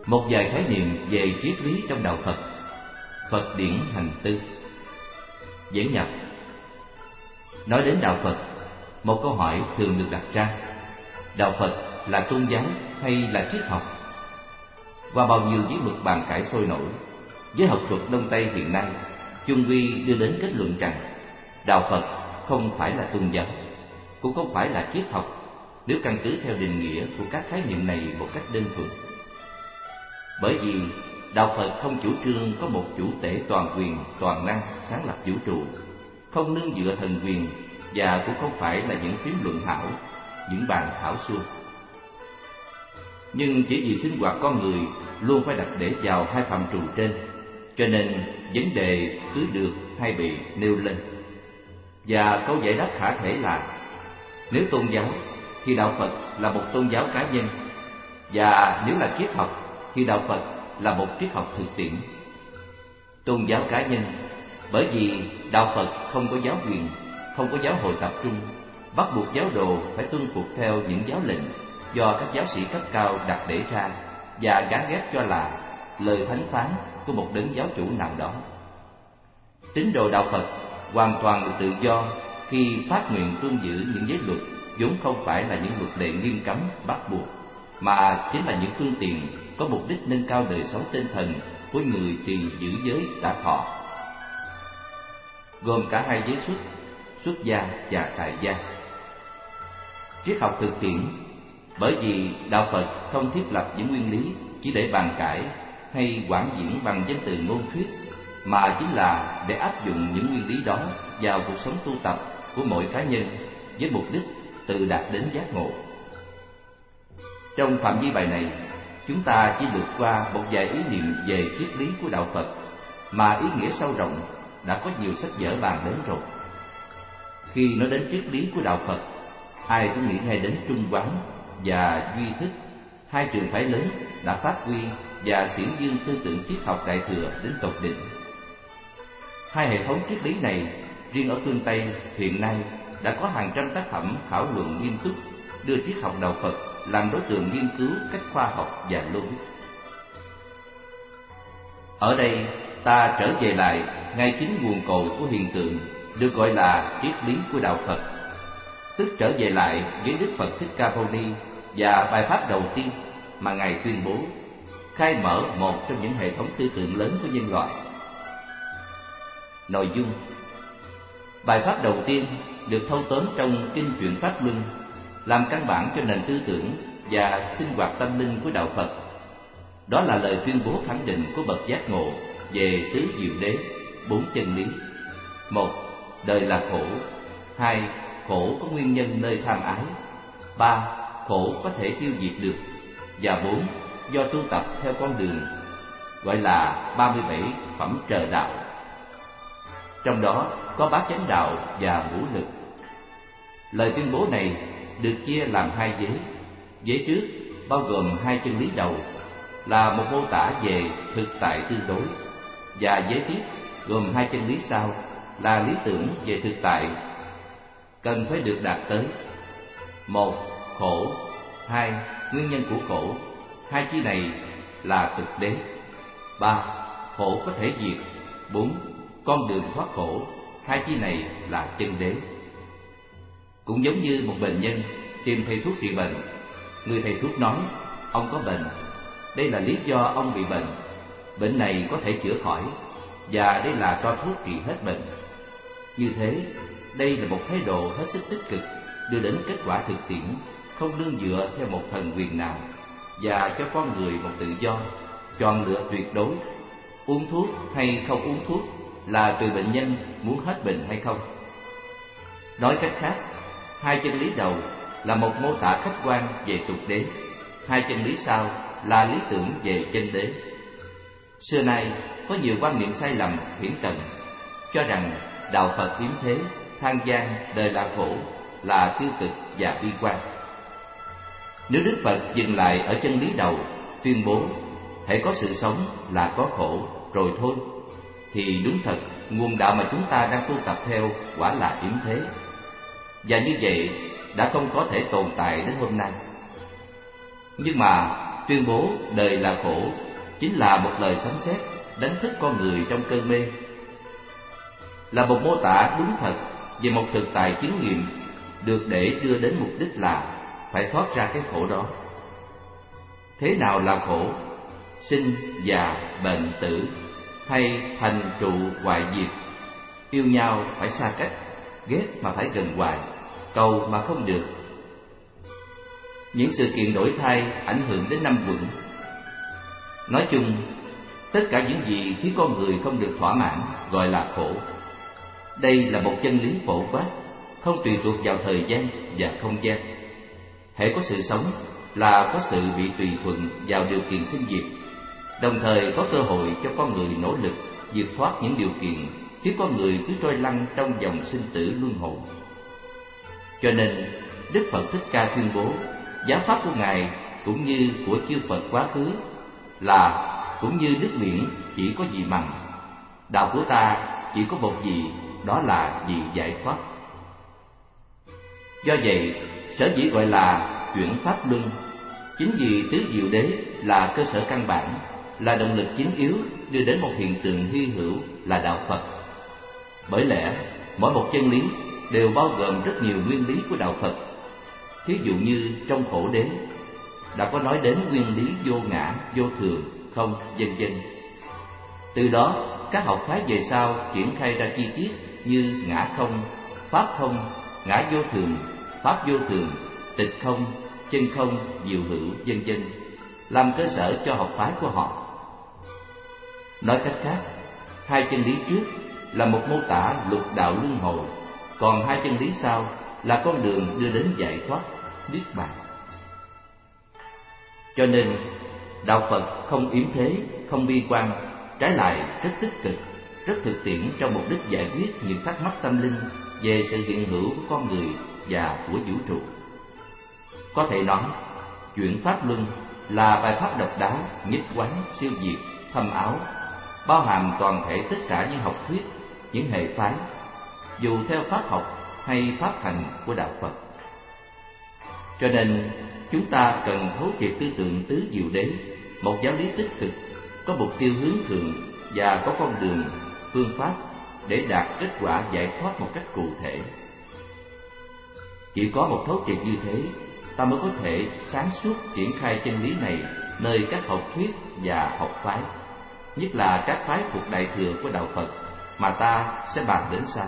Một vài khái niệm về triết lý trong đạo Phật. Phật điển hành tư. Diễn nhập. Nói đến đạo Phật, một câu hỏi thường được đặt ra: đạo Phật là tôn giáo hay là triết học? Qua bao nhiêu viết mực bàn cãi sôi nổi, giới học thuật Đông Tây hiện nay chung quy đưa đến kết luận rằng đạo Phật không phải là tôn giáo, cũng không phải là triết học, nếu căn cứ theo định nghĩa của các khái niệm này một cách đơn thuần. Bởi vì đạo Phật không chủ trương có một chủ tể toàn quyền, toàn năng, sáng lập vũ trụ, không nương dựa thần quyền, và cũng không phải là những phím luận hảo, những bàn thảo suông. Nhưng chỉ vì sinh hoạt con người luôn phải đặt để vào hai phạm trù trên, cho nên vấn đề cứ được hay bị nêu lên. Và câu giải đáp khả thể là: nếu tôn giáo thì đạo Phật là một tôn giáo cá nhân, và nếu là triết học thì đạo Phật là một triết học thực tiễn. Tôn giáo cá nhân bởi vì đạo Phật không có giáo quyền, không có giáo hội tập trung, bắt buộc giáo đồ phải tuân phục theo những giáo lệnh do các giáo sĩ cấp cao đặt để ra và gán ghép cho là lời thánh phán của một đấng giáo chủ nào đó. Tín đồ đạo Phật hoàn toàn được tự do khi phát nguyện tuân giữ những giới luật vốn không phải là những luật lệ nghiêm cấm bắt buộc, mà chính là những phương tiện có mục đích nâng cao đời sống tinh thần của người trì giữ giới đã thọ, gồm cả hai giới xuất gia và tại gia. Triết học thực tiễn bởi vì đạo Phật không thiết lập những nguyên lý chỉ để bàn cãi hay quảng diễn bằng danh từ ngôn thuyết, mà chính là để áp dụng những nguyên lý đó vào cuộc sống tu tập của mỗi cá nhân với mục đích tự đạt đến giác ngộ. Trong phạm vi bài này, chúng ta chỉ lược qua một vài ý niệm về triết lý của đạo Phật, mà ý nghĩa sâu rộng đã có nhiều sách vở bàn đến rồi. Khi nói đến triết lý của đạo Phật, ai cũng nghĩ ngay đến Trung Quán và Duy Thức, hai trường phái lớn đã phát huy và xiển dương tư tưởng triết học Đại thừa đến tột đỉnh. Hai hệ thống triết lý này, riêng ở phương Tây hiện nay đã có hàng trăm tác phẩm thảo luận nghiêm túc, đưa triết học đạo Phật làm đối tượng nghiên cứu cách khoa học và logic. Ở đây ta trở về lại ngay chính nguồn cội của hiện tượng được gọi là triết lý của đạo Phật, tức trở về lại với Đức Phật Thích Ca Mâu Ni và bài pháp đầu tiên mà Ngài tuyên bố, khai mở một trong những hệ thống tư tưởng lớn của nhân loại. Nội dung bài pháp đầu tiên được thâu tóm trong Kinh Chuyển Pháp Luân, làm căn bản cho nền tư tưởng và sinh hoạt tâm linh của đạo Phật. Đó là lời tuyên bố khẳng định của bậc giác ngộ về tứ diệu đế, bốn chân lý. 1. Đời là khổ. 2. Khổ có nguyên nhân nơi tham ái. 3. Khổ có thể tiêu diệt được. Và 4. Do tu tập theo con đường gọi là 37 phẩm trời đạo. Trong đó có bát chánh đạo và ngũ lực. Lời tuyên bố này được chia làm hai vế. Vế trước bao gồm hai chân lý đầu là một mô tả về thực tại tương đối, và vế tiếp gồm hai chân lý sau là lý tưởng về thực tại cần phải được đạt tới. 1. Khổ. 2. Nguyên nhân của khổ. Hai chi này là thực đế. 3. Khổ có thể diệt. 4. Con đường thoát khổ. Hai chi này là chân đế. Cũng giống như một bệnh nhân tìm thầy thuốc trị bệnh, người thầy thuốc nói ông có bệnh, đây là lý do ông bị bệnh, bệnh này có thể chữa khỏi, và đây là cho thuốc trị hết bệnh. Như thế, đây là một thái độ hết sức tích cực, đưa đến kết quả thực tiễn, không nương dựa theo một thần quyền nào, và cho con người một tự do chọn lựa tuyệt đối. Uống thuốc hay không uống thuốc là tùy bệnh nhân muốn hết bệnh hay không. Nói cách khác, hai chân lý đầu là một mô tả khách quan về tục đế, hai chân lý sau là lý tưởng về chân đế. Xưa nay có nhiều quan niệm sai lầm hiển cận, cho rằng đạo Phật yếm thế, than gian, đời là khổ là tiêu cực và bi quan. Nếu Đức Phật dừng lại ở chân lý đầu, tuyên bố hễ có sự sống là có khổ rồi thôi, thì đúng thật nguồn đạo mà chúng ta đang tu tập theo quả là yếm thế, và như vậy đã không có thể tồn tại đến hôm nay. Nhưng mà tuyên bố đời là khổ chính là một lời sấm sét đánh thức con người trong cơn mê, là một mô tả đúng thật về một thực tại chứng nghiệm được để đưa đến mục đích là phải thoát ra cái khổ đó. Thế nào là khổ? Sinh, già, bệnh, tử, hay thành trụ hoại diệt, yêu nhau phải xa cách, ghét mà phải gần hoài, cầu mà không được. Những sự kiện đổi thay ảnh hưởng đến năm quẩn. Nói chung, tất cả những gì khiến con người không được thỏa mãn gọi là khổ. Đây là một chân lý phổ quát, không tùy thuộc vào thời gian và không gian. Hễ có sự sống là có sự bị tùy thuận vào điều kiện sinh diệt, đồng thời có cơ hội cho con người nỗ lực vượt thoát những điều kiện khiến con người cứ trôi lăn trong dòng sinh tử luân hồi. Cho nên Đức Phật Thích Ca tuyên bố giáo pháp của Ngài cũng như của chư Phật quá khứ là cũng như nước biển chỉ có vị mặn, đạo của ta chỉ có một vị, đó là vị giải thoát. Do vậy, sở dĩ gọi là chuyển pháp luân, chính vì tứ diệu đế là cơ sở căn bản, là động lực chính yếu đưa đến một hiện tượng hy hữu là đạo Phật. Bởi lẽ mỗi một chân lý đều bao gồm rất nhiều nguyên lý của đạo Phật. Thí dụ như trong khổ đế đã có nói đến nguyên lý vô ngã, vô thường, không, vân vân. Từ đó các học phái về sau triển khai ra chi tiết như ngã không, pháp không, ngã vô thường, pháp vô thường, tịch không, chân không, diệu hữu, vân vân, làm cơ sở cho học phái của họ. Nói cách khác, hai chân lý trước là một mô tả lục đạo luân hồi, còn hai chân lý sau là con đường đưa đến giải thoát, niết bàn. Cho nên đạo Phật không yếm thế, không bi quan, trái lại rất tích cực, rất thực tiễn trong mục đích giải quyết những thắc mắc tâm linh về sự hiện hữu của con người và của vũ trụ. Có thể nói, chuyển pháp luân là bài pháp độc đáo, nhất quán, siêu việt, thâm áo, bao hàm toàn thể tất cả những học thuyết, những hệ phái, dù theo pháp học hay pháp hành của đạo Phật. Cho nên chúng ta cần thấu triệt tư tưởng tứ diệu đế, một giáo lý tích cực, có mục tiêu hướng thượng và có con đường, phương pháp để đạt kết quả giải thoát một cách cụ thể. Chỉ có một thấu triệt như thế, ta mới có thể sáng suốt triển khai chân lý này nơi các học thuyết và học phái, nhất là các phái thuộc Đại Thừa của đạo Phật mà ta sẽ bàn đến sau.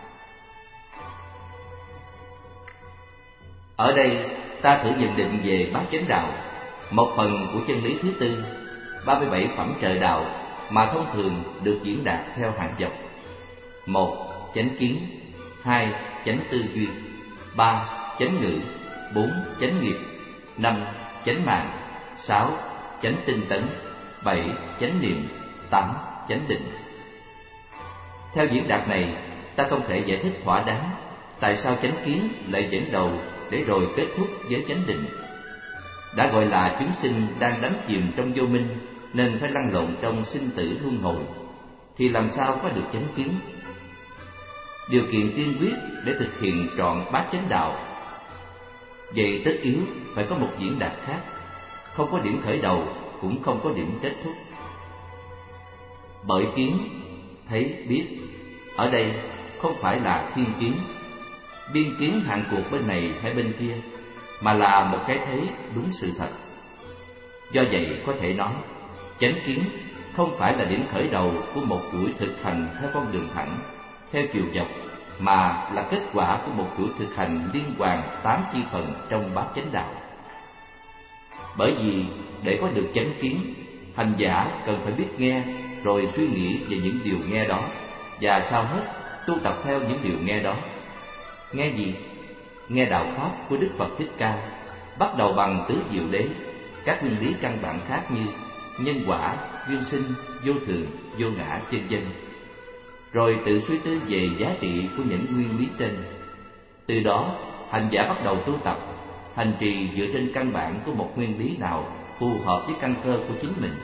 Ở đây ta thử nhận định về bát chánh đạo, một phần của chân lý thứ tư, 37 phẩm trời đạo mà thông thường được diễn đạt theo hàng dọc. 1. Chánh kiến. 2. Chánh tư duy. 3. Chánh ngữ. 4. Chánh nghiệp. 5. Chánh mạng. 6. Chánh tinh tấn. 7. Chánh niệm. 8. Chánh định. Theo diễn đạt này, ta không thể giải thích thỏa đáng tại sao chánh kiến lại dẫn đầu để rồi kết thúc với chánh định. Đã gọi là chúng sinh đang đắm chìm trong vô minh nên phải lăn lộn trong sinh tử luân hồi, thì làm sao có được chánh kiến? Điều kiện tiên quyết để thực hiện trọn bát chánh đạo, vậy tất yếu phải có một diễn đạt khác, không có điểm khởi đầu cũng không có điểm kết thúc. Bởi kiến, thấy, biết, ở đây không phải là thiên kiến, biên kiến hạn cuộc bên này hay bên kia, mà là một cái thấy đúng sự thật. Do vậy có thể nói, chánh kiến không phải là điểm khởi đầu của một chuỗi thực hành theo con đường thẳng, theo chiều dọc, mà là kết quả của một chuỗi thực hành liên hoàn 8 chi phần trong bát chánh đạo. Bởi vì để có được chánh kiến, hành giả cần phải biết nghe rồi suy nghĩ về những điều nghe đó, và sau hết tu tập theo những điều nghe đó. Nghe gì? Nghe đạo pháp của Đức Phật Thích Ca, bắt đầu bằng tứ diệu đế, các nguyên lý căn bản khác như nhân quả, duyên sinh, vô thường, vô ngã, vân vân. Rồi tự suy tư về giá trị của những nguyên lý trên. Từ đó, hành giả bắt đầu tu tập, hành trì dựa trên căn bản của một nguyên lý nào phù hợp với căn cơ của chính mình.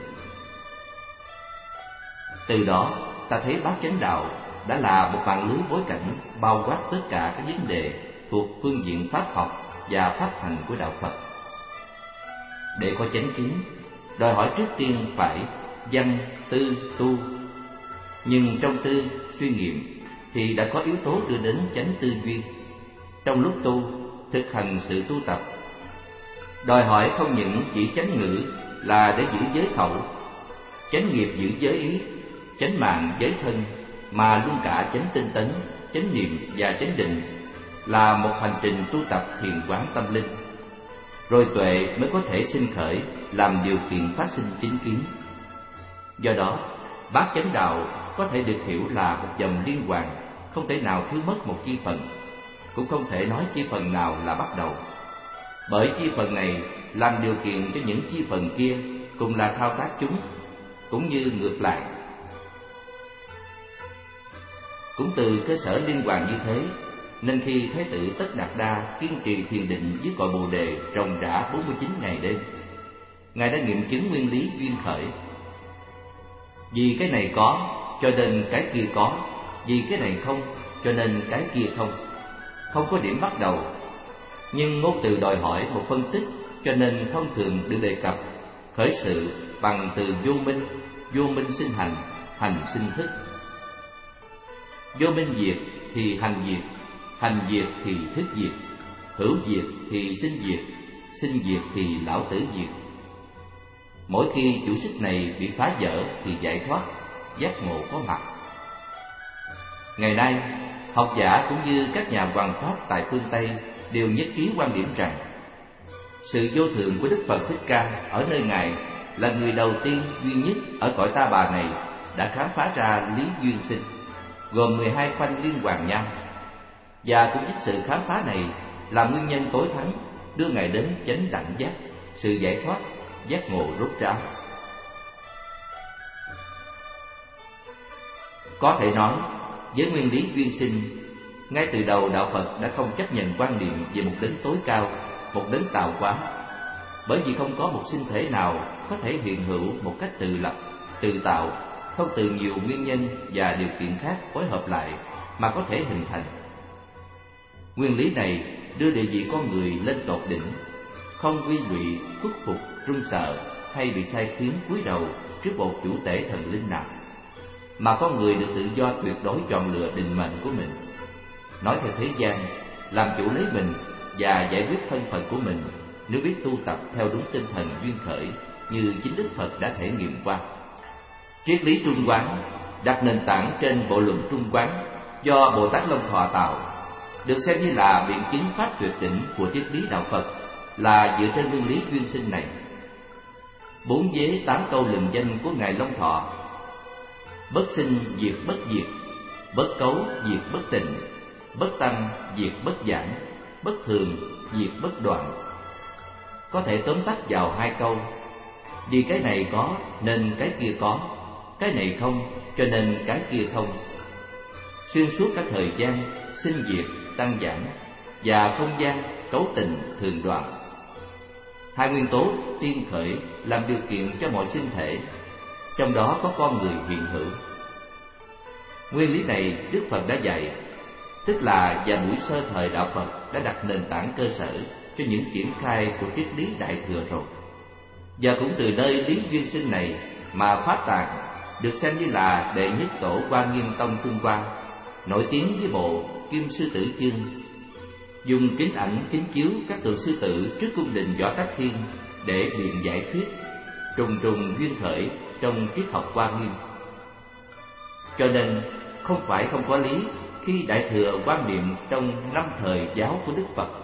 Từ đó, ta thấy bát chánh đạo đã là một mạng lưới bối cảnh bao quát tất cả các vấn đề thuộc phương diện pháp học và pháp hành của đạo Phật. Để có chánh kiến, đòi hỏi trước tiên phải văn, tư, tu. Nhưng trong tư, suy nghiệm thì đã có yếu tố đưa đến chánh tư duyên. Trong lúc tu, thực hành sự tu tập, đòi hỏi không những chỉ chánh ngữ là để giữ giới khẩu, chánh nghiệp giữ giới ý, chánh mạng giới thân, mà luôn cả chánh tinh tấn, chánh niệm và chánh định là một hành trình tu tập thiền quán tâm linh. Rồi tuệ mới có thể sinh khởi, làm điều kiện phát sinh chính kiến. Do đó, bát chánh đạo có thể được hiểu là một dòng liên hoàn, không thể nào thiếu mất một chi phần, cũng không thể nói chi phần nào là bắt đầu. Bởi chi phần này làm điều kiện cho những chi phần kia cùng là thao tác chúng, cũng như ngược lại. Cũng từ cơ sở liên hoàn như thế, nên khi Thái tử Tất Đạt Đa kiên trì thiền định dưới cội Bồ đề ròng rã 49 ngày đêm, Ngài đã nghiệm chứng nguyên lý duyên khởi. Vì cái này có, cho nên cái kia có; vì cái này không, cho nên cái kia không. Không có điểm bắt đầu, nhưng ngôn từ đòi hỏi một phân tích, cho nên thông thường được đề cập khởi sự bằng từ vô minh. Vô minh sinh hành, hành sinh thức. Vô minh diệt thì hành diệt, hành diệt thì thức diệt, hữu diệt thì sinh diệt, sinh diệt thì lão tử diệt. Mỗi khi chủ xích này bị phá vỡ thì giải thoát, giác ngộ có mặt. Ngày nay, học giả cũng như các nhà hoằng pháp tại phương Tây đều nhất trí quan điểm rằng sự vô thường của Đức Phật Thích Ca ở nơi Ngài là người đầu tiên duy nhất ở cõi Ta Bà này đã khám phá ra lý duyên sinh, gồm 12 khoanh liên hoàn nhau. Và cũng chính sự khám phá này là nguyên nhân tối thắng đưa Ngài đến chánh đẳng giác, sự giải thoát, giác ngộ rốt ráo. Có thể nói, với nguyên lý duyên sinh, ngay từ đầu đạo Phật đã không chấp nhận quan niệm về một đấng tối cao, một đấng tạo hóa, bởi vì không có một sinh thể nào có thể hiện hữu một cách tự lập, tự tạo, không từ nhiều nguyên nhân và điều kiện khác phối hợp lại mà có thể hình thành. Nguyên lý này đưa địa vị con người lên tột đỉnh, không quy lụy, khuất phục, run sợ hay bị sai khiến cúi đầu trước một chủ tể thần linh nào, mà con người được tự do tuyệt đối chọn lựa định mệnh của mình. Nói theo thế gian, làm chủ lấy mình và giải quyết thân phận của mình nếu biết tu tập theo đúng tinh thần duyên khởi như chính Đức Phật đã thể nghiệm qua. Triết lý Trung Quán đặt nền tảng trên bộ luận Trung Quán do Bồ Tát Long Thọ tạo, được xem như là biện chứng pháp tuyệt đỉnh của triết lý đạo Phật, là dựa trên nguyên lý duyên sinh này. 4 vế 8 câu lừng danh của Ngài Long Thọ: bất sinh diệt bất diệt, bất cấu diệt bất tịnh, bất tăng diệt bất giảng, bất thường diệt bất đoạn. Có thể tóm tắt vào 2 câu: vì cái này có nên cái kia có, cái này không cho nên cái kia không. Xuyên suốt các thời gian sinh diệt, tăng giảng và không gian cấu tình thường đoạn, 2 nguyên tố tiên khởi làm điều kiện cho mọi sinh thể, trong đó có con người hiện hữu. Nguyên lý này Đức Phật đã dạy, tức là vào buổi sơ thời đạo Phật đã đặt nền tảng cơ sở cho những triển khai của triết lý Đại Thừa rồi. Và cũng từ nơi lý duyên sinh này mà Pháp Tạng được xem như là đệ nhất tổ Hoa Nghiêm Tông Trung Hoa, nổi tiếng với bộ Kim Sư Tử Chương, dùng kính ảnh kính chiếu các tượng sư tử trước cung đình Võ Tắc Thiên để biện giải thuyết trùng trùng duyên khởi trong triết học Hoa Nghiêm. Cho nên không phải không có lý khi Đại Thừa quan niệm trong 5 thời giáo của Đức Phật.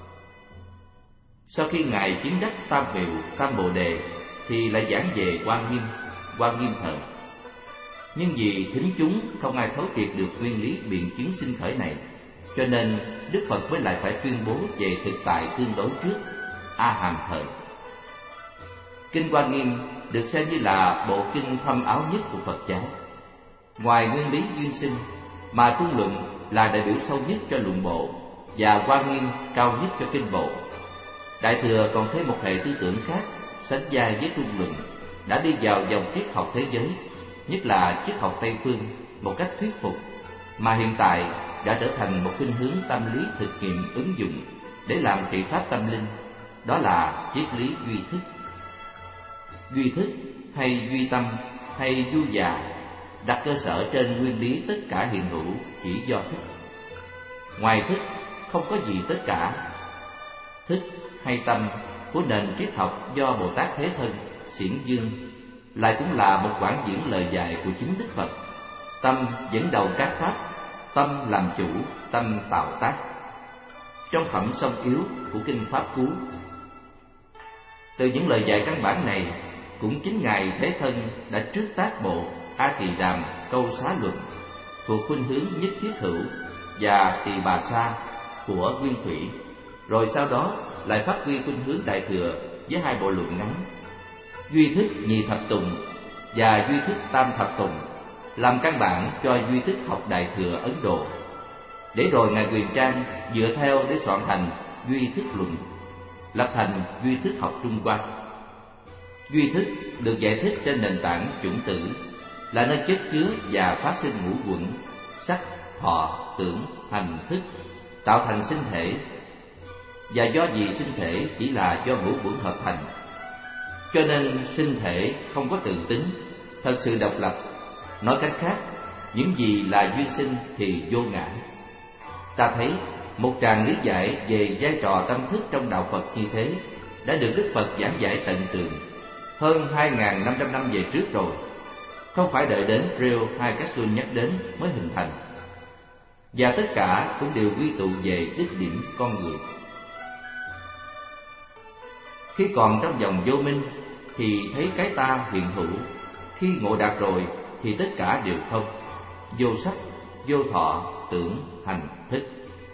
Sau khi Ngài chứng đắc Tam Miệu, Tam Bồ Đề thì lại giảng về Hoa Nghiêm thời. Nhưng vì thính chúng không ai thấu triệt được nguyên lý biện chứng sinh khởi này, cho nên Đức Phật mới lại phải tuyên bố về thực tại tương đối trước, A Hàm thời. Kinh Hoa Nghiêm được xem như là bộ kinh thâm áo nhất của Phật giáo. Ngoài nguyên lý duyên sinh mà Trung Luận là đại biểu sâu nhất cho Luận Bộ và Hoa Nghiêm cao nhất cho Kinh Bộ, Đại Thừa còn thêm một hệ tư tưởng khác sánh vai với Trung Luận, đã đi vào dòng triết học thế giới, nhất là triết học Tây phương, một cách thuyết phục, mà hiện tại đã trở thành một khuynh hướng tâm lý thực nghiệm ứng dụng để làm trị pháp tâm linh, đó là triết lý duy thức. duy thức hay duy tâm hay du già đặt cơ sở trên nguyên lý tất cả hiện hữu chỉ do thức. Ngoài thức không có gì tất cả. Thức hay tâm của nền triết học do Bồ Tát Thế Thân, Xiển Dương lại cũng là một quảng diễn lời dạy của chính Đức Phật. Tâm dẫn đầu các pháp, tâm làm chủ, tâm tạo tác. Trong phẩm song yếu của kinh Pháp Cú, từ những lời dạy căn bản này, cũng chính Ngài Thế Thân đã trước tác bộ A Tỳ Đàm Câu Xá Luận thuộc khuynh hướng Nhất Thiết Hữu và Tỳ Bà Sa của Nguyên Thủy, rồi sau đó lại phát huy khuynh hướng Đại Thừa với hai bộ luận ngắn Duy Thức Nhì Thập Tùng và Duy Thức Tam Thập Tùng làm căn bản cho duy thức học Đại Thừa Ấn Độ, để rồi Ngài Quyền Trang dựa theo để soạn thành Duy Thức Luận, lập thành duy thức học Trung Hoa. Duy thức được giải thích trên nền tảng chủng tử, là nơi chất chứa và phát sinh ngũ quẩn sắc, thọ, tưởng, hành, thức, tạo thành sinh thể. Và do gì sinh thể chỉ là do ngũ quẩn hợp thành, cho nên sinh thể không có tự tính, thật sự độc lập. Nói cách khác, những gì là duyên sinh thì vô ngã. Ta thấy một tràng lý giải về vai trò tâm thức trong đạo Phật như thế đã được Đức Phật giảng giải tận tường hơn 2.500 năm về trước rồi, không phải đợi đến Reo hay Cassun nhắc đến mới hình thành. Và tất cả cũng đều quy tụ về đích điểm con người. Khi còn trong vòng vô minh thì thấy cái ta hiện hữu, khi ngộ đạt rồi thì tất cả đều không, vô sắc, vô thọ, tưởng, hành, thức.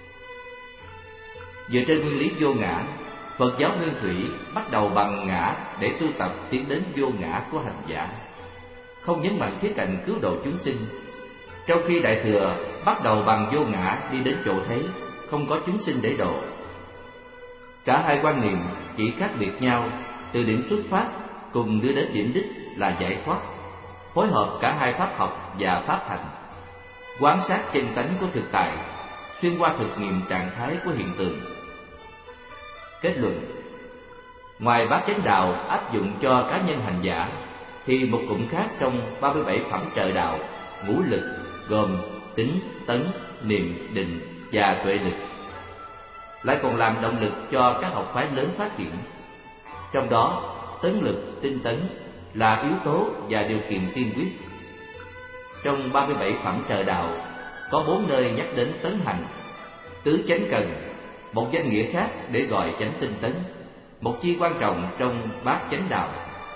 Dựa trên nguyên lý vô ngã, Phật giáo Nguyên Thủy bắt đầu bằng ngã để tu tập tiến đến vô ngã của hành giả, không nhấn mạnh khía cạnh cứu độ chúng sinh. Trong khi Đại Thừa bắt đầu bằng vô ngã đi đến chỗ thế, không có chúng sinh để độ. Cả hai quan niệm chỉ khác biệt nhau từ điểm xuất phát cùng đưa đến điểm đích là giải thoát, phối hợp cả hai pháp học và pháp hành, quán sát chân tánh của thực tại, xuyên qua thực nghiệm trạng thái của hiện tượng. Kết luận: ngoài bát chánh đạo áp dụng cho cá nhân hành giả, thì một cụm khác trong 37 phẩm trợ đạo, ngũ lực, gồm tính, tấn, niệm, định và tuệ lực, lại còn làm động lực cho các học phái lớn phát triển. Trong đó, tấn lực, tinh tấn là yếu tố và điều kiện tiên quyết. Trong 37 phẩm trợ đạo, có 4 nơi nhắc đến tấn hành: tứ chánh cần, một danh nghĩa khác để gọi chánh tinh tấn, một chi quan trọng trong bát chánh đạo.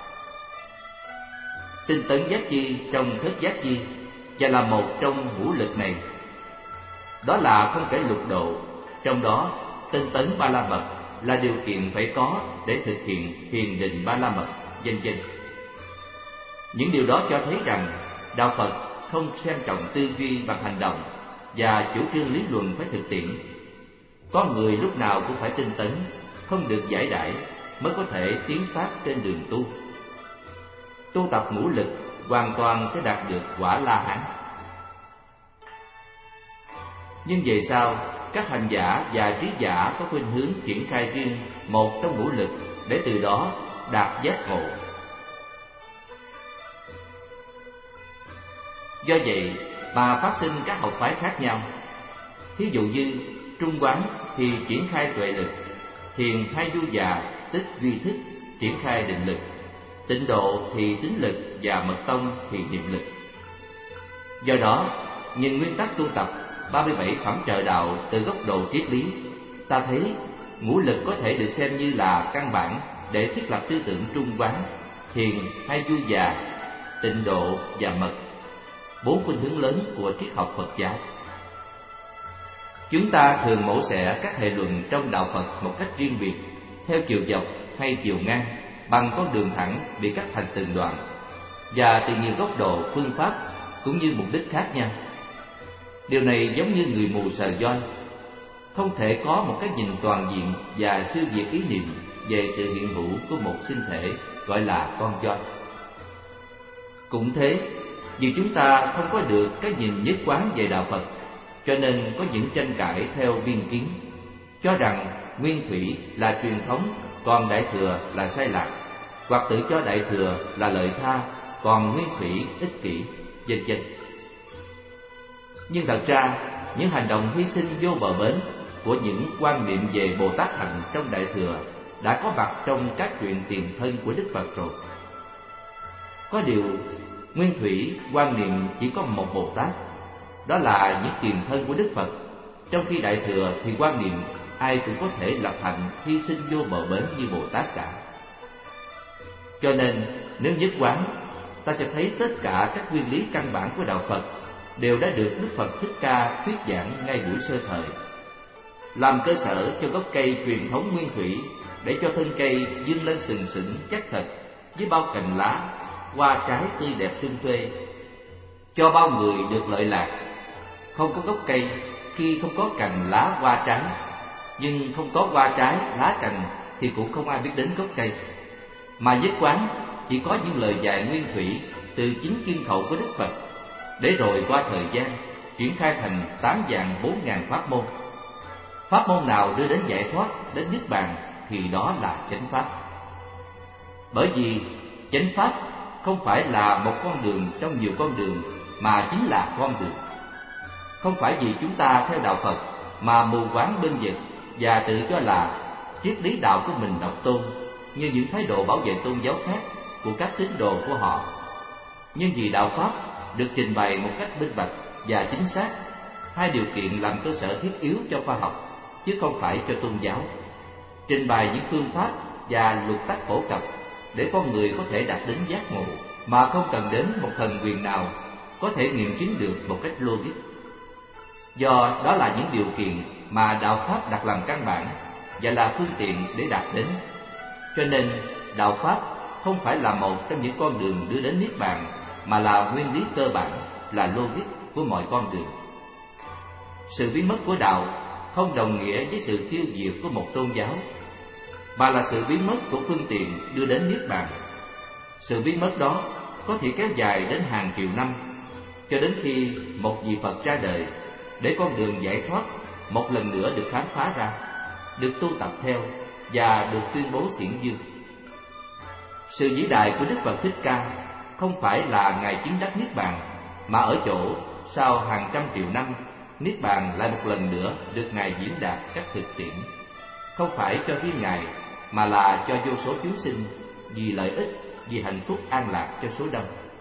Tinh tấn giác chi trong thất giác chi, và là một trong ngũ lực này. Đó là không kể lục độ, trong đó tinh tấn ba la mật là điều kiện phải có để thực hiện thiền định ba la mật, vân vân. Những điều đó cho thấy rằng đạo Phật không xem trọng tư duy bằng hành động và chủ trương lý luận phải thực tiễn. Con người lúc nào cũng phải tinh tấn, không được giải đãi, mới có thể tiến phát trên đường tu. Tu tập ngũ lực hoàn toàn sẽ đạt được quả La Hán. Nhưng về sau, các hành giả và trí giả có khuynh hướng triển khai riêng một trong ngũ lực để từ đó đạt giác ngộ. Do vậy mà phát sinh các học phái khác nhau. Thí dụ như Trung Quán thì triển khai tuệ lực, Thiền hay Du Già tức duy thức triển khai định lực, Tịnh Độ thì tính lực và Mật Tông thì niệm lực. Do đó, nhìn nguyên tắc tu tập 37 phẩm trợ đạo từ góc độ triết lý, ta thấy ngũ lực có thể được xem như là căn bản để thiết lập tư tưởng Trung Quán, Thiền hay Du Già, Tịnh Độ và Mật, 4 khuynh hướng lớn của triết học Phật giáo. Chúng ta thường mổ xẻ các hệ luận trong đạo Phật một cách riêng biệt, theo chiều dọc hay chiều ngang, bằng con đường thẳng bị cắt thành từng đoạn, và từ nhiều góc độ, phương pháp cũng như mục đích khác nhau. Điều này giống như người mù sờ voi, không thể có một cái nhìn toàn diện và siêu việt ý niệm về sự hiện hữu của một sinh thể gọi là con voi. Cũng thế, vì chúng ta không có được cái nhìn nhất quán về đạo Phật, cho nên có những tranh cãi theo biên kiến, cho rằng Nguyên Thủy là truyền thống, còn Đại Thừa là sai lạc, hoặc tự cho Đại Thừa là lợi tha, còn Nguyên Thủy ích kỷ, vân vân. Nhưng thật ra, những hành động hy sinh vô bờ bến của những quan niệm về Bồ Tát hạnh trong Đại Thừa đã có mặt trong các chuyện tiền thân của Đức Phật rồi. Có điều, Nguyên Thủy quan niệm chỉ có một Bồ Tát, đó là những tiền thân của Đức Phật, trong khi Đại Thừa thì quan niệm ai cũng có thể lập hạnh hy sinh vô bờ bến như Bồ Tát cả. Cho nên, nếu nhất quán, ta sẽ thấy tất cả các nguyên lý căn bản của đạo Phật đều đã được Đức Phật Thích Ca thuyết giảng ngay buổi sơ thời, làm cơ sở cho gốc cây truyền thống Nguyên Thủy, để cho thân cây vươn lên sừng sững chắc thật với bao cành lá, hoa trái tươi đẹp sum tuê, cho bao người được lợi lạc. Không có gốc cây khi không có cành lá hoa trái, nhưng không có hoa trái lá cành thì cũng không ai biết đến gốc cây. Mà nhất quán chỉ có những lời dạy nguyên thủy từ chính kim khẩu của Đức Phật, để rồi qua thời gian chuyển khai thành 8 vạn 4.000 pháp môn. Pháp môn nào đưa đến giải thoát, đến niết bàn thì đó là chánh pháp. Bởi vì chánh pháp không phải là một con đường trong nhiều con đường, mà chính là con đường. Không phải vì chúng ta theo đạo Phật mà mù quáng bên vực và tự cho là triết lý đạo của mình độc tôn, như những thái độ bảo vệ tôn giáo khác của các tín đồ của họ, nhưng vì đạo pháp được trình bày một cách minh bạch và chính xác, hai điều kiện làm cơ sở thiết yếu cho khoa học chứ không phải cho tôn giáo, trình bày những phương pháp và luật tắc phổ cập để con người có thể đạt đến giác ngộ mà không cần đến một thần quyền nào có thể nghiệm chứng được một cách logic. Do đó là những điều kiện mà đạo pháp đặt làm căn bản và là phương tiện để đạt đến, cho nên đạo pháp không phải là một trong những con đường đưa đến niết bàn, mà là nguyên lý cơ bản, là logic của mọi con đường. Sự biến mất của đạo không đồng nghĩa với sự tiêu diệt của một tôn giáo, mà là sự biến mất của phương tiện đưa đến niết bàn. Sự biến mất đó có thể kéo dài đến hàng triệu năm, cho đến khi một vị Phật ra đời, để con đường giải thoát một lần nữa được khám phá ra, được tu tập theo và được tuyên bố xiển dương. Sự vĩ đại của Đức Phật Thích Ca không phải là Ngài chứng đắc niết bàn, mà ở chỗ sau hàng trăm triệu năm, niết bàn lại một lần nữa được Ngài diễn đạt cách thực tiễn, không phải cho riêng Ngài, mà là cho vô số chúng sinh, vì lợi ích, vì hạnh phúc an lạc cho số đông.